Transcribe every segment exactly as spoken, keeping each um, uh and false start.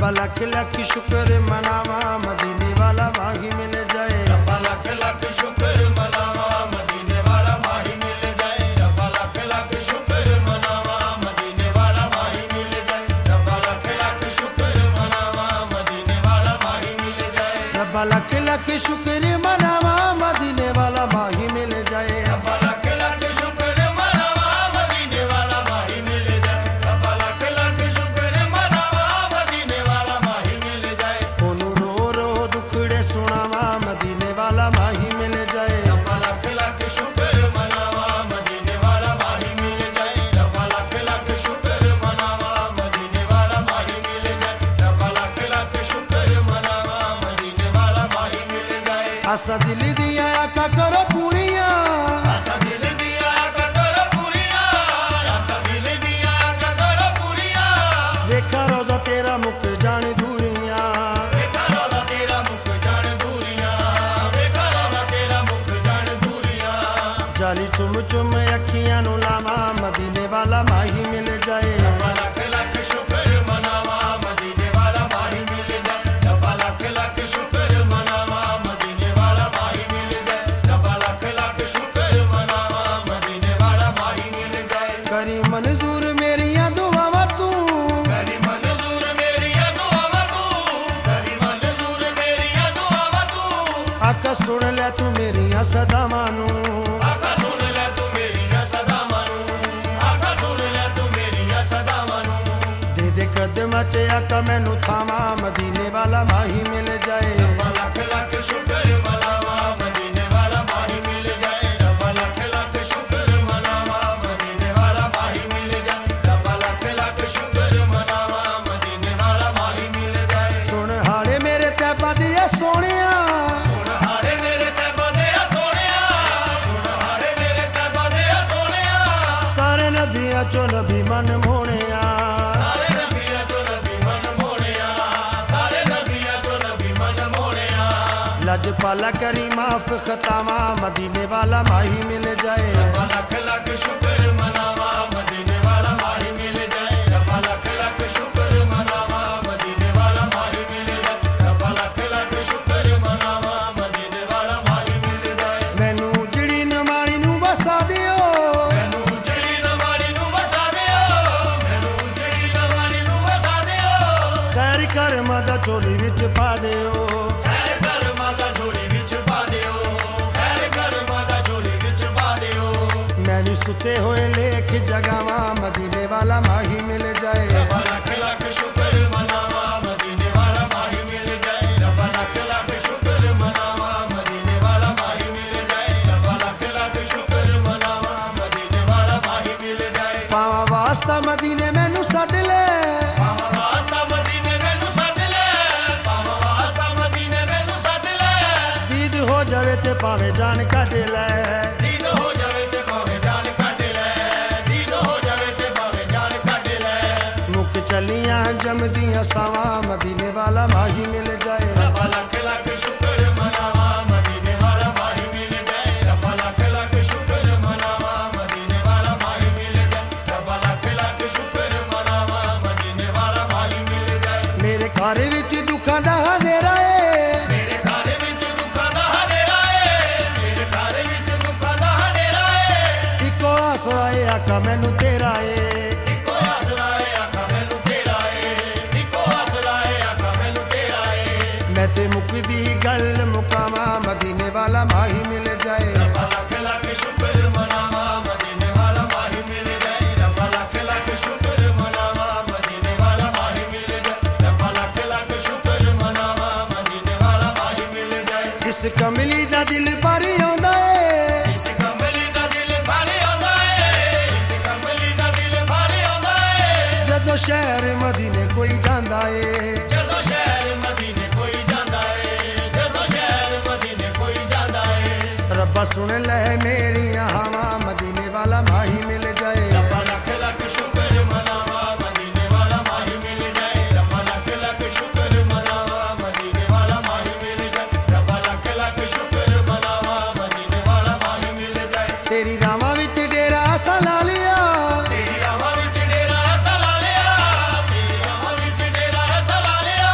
रब्बा लख लख शुक्र मनावा मदीने वाला माही मिल जाए। रब्बा लख लख शुक्र मनावा मदीने वाला माही मिल जाए। रब्बा लख लख शुक्र मनावा मदीने वाला माही मिल जाए। रब्बा लख लख शुक्र मनावा मदीने वाला माही मिल जाए। रब्बा लख लख शुक्र मनावा मदीने वाला माही मिल जाए। रब्बा लख लख शुक्र मनावा मदीने वाला माही मिल जाए। रब्बा लख लख शुक्र मनावा मदीने वाला माही मिल जाए। ओनू रो रो दुखड़े सुनावा मदीने वाला माही मिल जाए। रब्बा लख लख शुक्र मनावा मदीने वाला माही मिल जाए। रब्बा लख लख शुक्र मनावा मदीने वाला माही मिल जाए। रब्बा लख लख शुक्र मनावा मदीने वाला माही मिल जाए। आसा दिल दिया आका करो पूरियां। आसा दिल दिया आका करो पूरियां। आसा दिल दिया आका करो पूरियां। देखा रोजा तेरा मुक जान दूरियां। देखा रोजा तेरा मुक जान दूरियां। देखा रोजा तेरा मुक जान दूरियां। जाली चुम चुम अखियां नु लावा मदीने वाला माही मिल जाए। रब्बा लख लख शुक्र मनावा मदीने वाला माही मिल जाए। रब्बा लख लख शुक्र मनावा मदीने वाला माही मिल जाए। रब्बा लख लख शुक्र मनावा मदीने वाला माही मिल जाए। करी मंजूर मेरियां दुआवां तू। करी मंजूर मेरियां दुआवां तू। करी मंजूर मेरियां दुआवां तू। आका सुन ले तू मेरियां सदावां नू। आका सुन ले तू मेरियां सदावां नू। आका सुन ले तू मेरियां सदावां नू। दे दे कदमां च आका मैनू थावा मदीने वाला माही मिल जाए। रब्बा लख लख शुक्र मनावा मदीने वाला माही मिल जाए। रब्बा लख लख शुक्र मनावा मदीने वाला माही मिल जाए। रब्बा लख लख शुक्र मनावा मदीने वाला माही मिल जाए। सुन हाड़े मेरे तैबा दिया सोनिया। सुन हाड़े मेरे तैबा दे आ सोहणिया। सुन हाड़े मेरे तैबा दे आ सोहणिया। सारे नबियां चो नबी मन मोहणिया। सारे नबियां चो नबी मन मोहणिया। सारे नबियां चो नबी मन मोहणिया। लज पाला करी माफ खतावा मदीने वाला माही मिल जाए। रब्बा लख लख शुक्र मनावा मदीने वाला माही मिल जाए। रब्बा लख लख शुक्र मनावा मदीने वाला माही मिल जाए। रब्बा लख लख शुक्र मनावा मदीने वाला माही मिल जाए। मैनू जिड़ी नमाणी नू वसा दियो। मैनू जड़ी नवाणी नू वसा दियो। मैनू जड़ी नवाणी नू वसा दियो। खैर कर मदा चोली विच पा दियो। खैर कर माता झोली विच पा दियो। खैर कर माता झोली विच पा दियो। मैं भी सुते हुए लेख जगावा मदीने वाला माही मिल जाए। रब्बा लख लख शुक्र मनावा मदीने वाला माही मिल जाए। रब्बा लख लख शुक्र मनावा मदीने वाला माही मिल जाए। रब्बा लख लख शुक्र मनावा मदीने वाला माही मिल जाए। पावा वास्ता मदीने मैनू सद ले। पावा वास्ता मदीने मैनू सद ले। पावा वास्ता मदीने मैनू सद ले। दीद हो जावे ते पावे जान कट ले। दीद हो जावे ते भाਵੇਂ जान ਕੱਢ ਲੈ। दीद हो जावे ते भाਵੇਂ जान ਕੱਢ ਲੈ। मुक चलियां जमदियां सावा मदीने वाला माही मिल जाए। रब्बा लख लख शुक्र मनावा मदीने वाला माही मिल जाए। रब्बा लख लख शुक्र मनावा मदीने वाला माही मिल जाए। रब्बा लख लख शुक्र मनावा मदीने वाला माही मिल जाए। मेरे घर विच दुखां दा हनेरा ए। ਮੇਰੇ ਘਰ ਵਿੱਚ ਦੁੱਖਾਂ ਦਾ ਹਨੇਰਾ ਏ। ਮੇਰੇ ਘਰ ਵਿੱਚ ਦੁੱਖਾਂ ਦਾ ਹਨੇਰਾ ਏ। इको आसरा ए आका मैनू तेरा ए। ਇੱਕੋ ਆਸਰਾ ਏ ਆਕਾ ਮੈਨੂੰ ਤੇਰਾ ਏ। ਇੱਕੋ ਆਸਰਾ ਏ ਆਕਾ ਮੈਨੂੰ ਤੇਰਾ ਏ। मैं ते मुकदी गल मुकावा मदीने वाला माही मिल जाए। रब्बा लख लख शुक्र मनावा मदीने वाला माही मिल जाए। रब्बा लख लख शुक्र मनावा मदीने वाला माही मिल जाए। रब्बा लख लख शुक्र मनावा मदीने वाला माही मिल जाए। इस कमली दा दिल भर आउंदा ए। इस कमली दा दिल भर आउंदा ਏ। इस कमली दा दिल भर आउंदा ਏ। जदों शहर मदीने कोई जांदा ए। ਜਦੋਂ ਸ਼ਹਿਰ ਮਦੀਨੇ ਕੋਈ ਜਾਂਦਾ ਏ। ਜਦੋਂ ਸ਼ਹਿਰ ਮਦੀਨੇ ਕੋਈ ਜਾਂਦਾ ਏ। रब्बा सुन ले मेरियां हवा मदीने वाला माही मिल जाए। रब्बा लख लख शुक्र मनावा मदीने वाला माही मिल जाए। रब्बा लख लख शुक्र मनावा मदीने वाला माही मिल जाए। रब्बा लख लख शुक्र मनावा मदीने वाला माही मिल जाए। तेरी रावां विच डेरा असां ला लिया। तेरी रावां विच डेरा असां ला लिया। तेरी रावां विच डेरा असां ला लिया।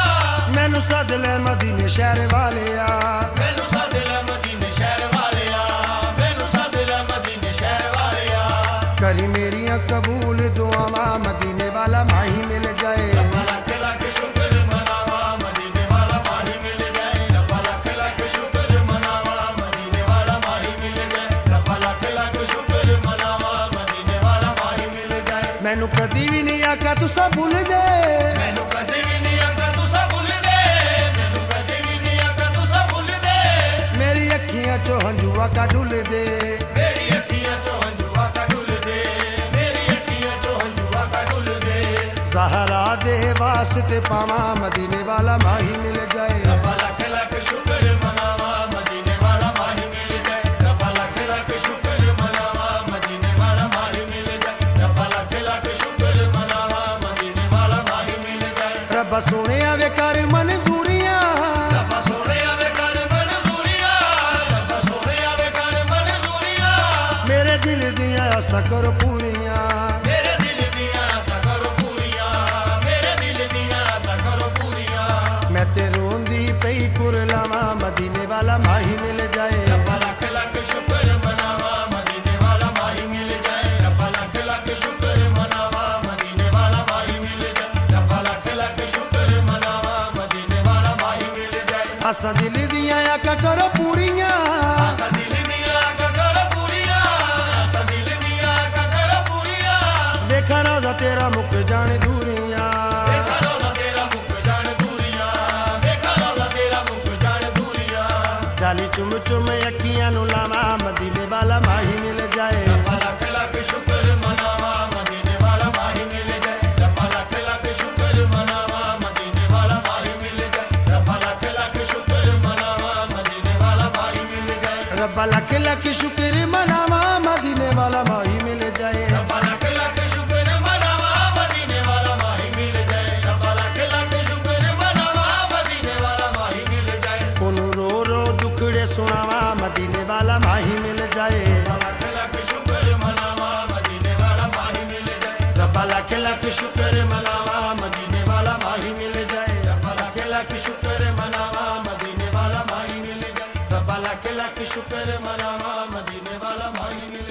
शहर वालिया मैनू सद ले मदीने शहर वालिया मैनू सद ले मदीने शहर वालिया करी मेरिया कबूल दुआवा मदीने वाला माही मिल जाए रब्बा लख लख शुक्र मनावा मदीने वाला माही मिल जाए रब्बा लख लख शुक्र मनावा मदीने वाला माही मिल जाए रब्बा लख लख शुक्र मनावा मदीने वाला माही मिल जाए मैनू कदी भी नहीं आका तुसा भूल दे मैनू कदे भी नहीं आका तुसा भूल दे मैनू कदे भी नहीं आका तुसा भूल दे मेरी अखियां चो हंजुआ का डुल दे मेरी अखियां चो हंजुआ का डुल दे मेरी अखियां चो हंजुआ का डुल दे सहारा दे वास्ते पावा मदीने वाला माही मिल जाए रब्बा लख लख शुक्र मनावा मदीने वाला माही मिल जाए रब्बा लख लख शुक्र मनावा मदीने वाला माही मिल जाए रब्बा लख लख शुक्र मनावा मदीने वाला माही मिल जाए रब्बा सोने आवे कर मंजूरियां रब्बा सोने आवे कर मंजूरियां रब्बा सोने आवे कर मंजूरियां मेरे दिल दिया आसा करो पूरियां मेरे दिल दियां आसा करो पूरियां मेरे दिल दियां आसा करो पूरियां मैं ते रोंदी पई कुरलावा मदीने वाला माही मिल जाए रब्बा लख लख शुक्र मनावा मदीने वाला माही मिल जाए रब्बा लख लख शुक्र मनावा मदीने वाला माही मिल जाए रब्बा लख लख शुक्र मनावा मदीने वाला माही मिल जाए आसा दिल दिया आका करो पूरियां आसा दिल दियां आका करो पूरियां आसा दिल दियां आका करो पूरियां देखा रोजा तेरा मुक जाने दूरियां देखा रोज़ा तेरा मुक जान दूरियां देखा रोज़ा तेरा मुक जान दूरियां जाली चुम चुम अखियां नु लावा मदीने वाला माही मिल जाए रब्बा लख लख शुक्र मनावा मदीने वाला माही मिल जाए रब्बा लख लख शुक्र मनावा मदीने वाला माही मिल जाए रब्बा लख लख शुक्र मनावा मदीने वाला माही मिल जाए रब्बा लख लख शुक्र मनावा मदीने वाला माही मिल जाए रब्बा लख लख शुक्र मनावा मदीने वाला माही मिल जाए रब्बा लख लख शुक्र मनावा मदीने वाला माही मिल जाए ओनू रो रो दुखड़े सुनावा मदीने वाला माही मिल जाए लख लख शुक्र मनावा मदीने वाला माही मिल जाए रब्बा लख लख शुक्र मनावा मदीने वाला माही मिल जाए रब्बा लख लख शुक्र मनावा मदीने वाला माही मिल जाए रब्बा लख लख शुक्र मनावा मदीने वाला माही मिल